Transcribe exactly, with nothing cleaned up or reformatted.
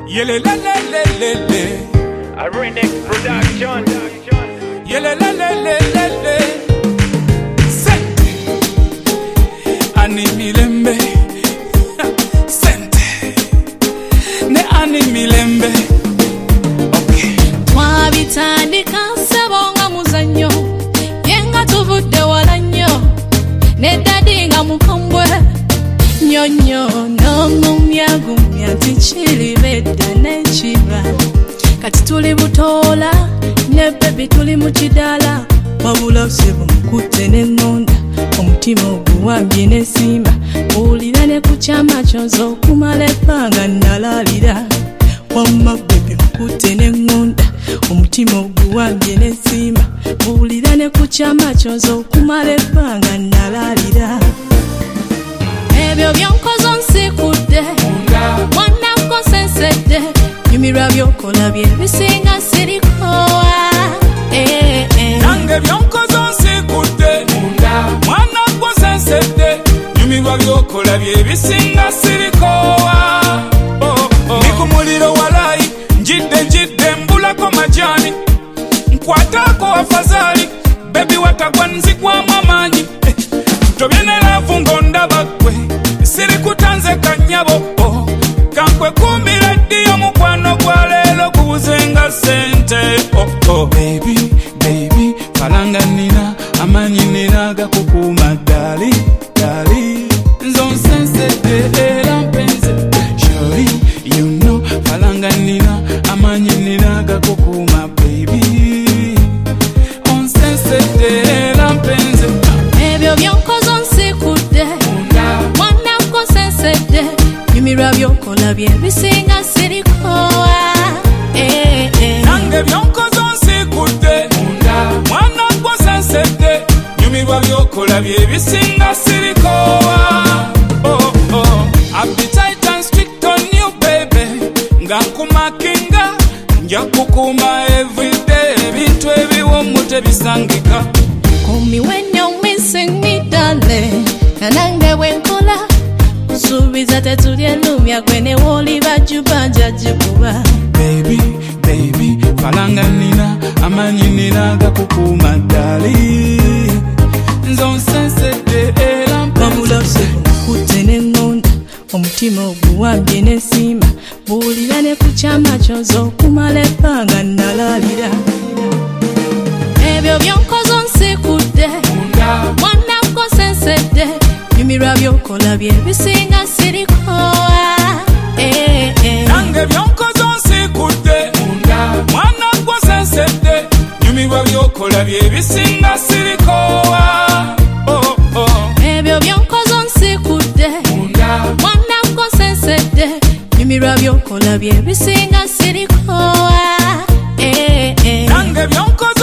Yelelelelelele. A Renex production. Yelelelelelele. Sente. Ani milembe. Sente. Ne ani milembe. Okay. Twabitandika sebonga muzanyo. Yenga tuvudde wala nnyo. Ne dadi nga mukambwe. Nyonyo no mumya gumya tichili bedda nechiba. Kati tuli butola ne baby tuli mu kidala. Wabula sebo mukute ne ngonda. Omutima oguwambye ne simba. Ulira ne kuchama chozo kumala ebbanga nalalira. Wamma baby mukute ne ngonda. Omutima oguwambye ne simba. Ulira ne kuchama chozo kumala ebbanga nalalira. Ebyo byonkozo nsikudde mwana konsensedde nyumirwa byokola bye bisinga sirikowa eh eh nange byonkozo nsikudde mwana konsensedde nyumirwa byokola bye bisinga sirikowa oh oh ni ku muliro walayi njidde njidde mbulako majani nkwatako afazali baby watagwa nzigwamu amaanyi tobyenera vungondaba gwe siri kutanze kanyabo oh. Kankwe kumira ddiyo mukwano gwa leero kubuzenga sente oh, oh. Baby, baby, falanga nina amanyi nina gakukuuma dali, dali nzonsensedde era mpenze Shori, you know falanga nina amanyi nina gakukuuma baby onsensedde era mpenze ebyo byonkozo nsikudde mwana konsensedde nyumirwa byokola bye bisinga sirikowa eh eh nange byonkozo nsikudde mwana konsensedde nyumirwa byokola bye bisinga sirikowa oh oh appetite and strict on you baby nga nkumakinga nja kukuuma everyday ebintu ebiwomu tebisangika. Call me when you're missing me, darling. Nanange wenkola kusubiza tetulye lumya kwene woli bajubanja jikuba. Baby, baby, falanga nina amanyi nina gakukuuma dali nzonsensedde era mpenze mukute ne ngonda omutima oguwambye ne simba buulira ne kuchama chozo okumala ebbanga nalalira. Ebyo byonkozo nsikudde mwana konsensedde nyumirwa byokola bye bisinga sirikowa eh eh nange byonkozo nsikudde mwana konsensedde nyumirwa byokola bye bisinga sirikowa oh oh ebyo byonkozo nsikudde mwana konsensedde nyumirwa byokola bye bisinga sirikowa eh eh nange byonkozo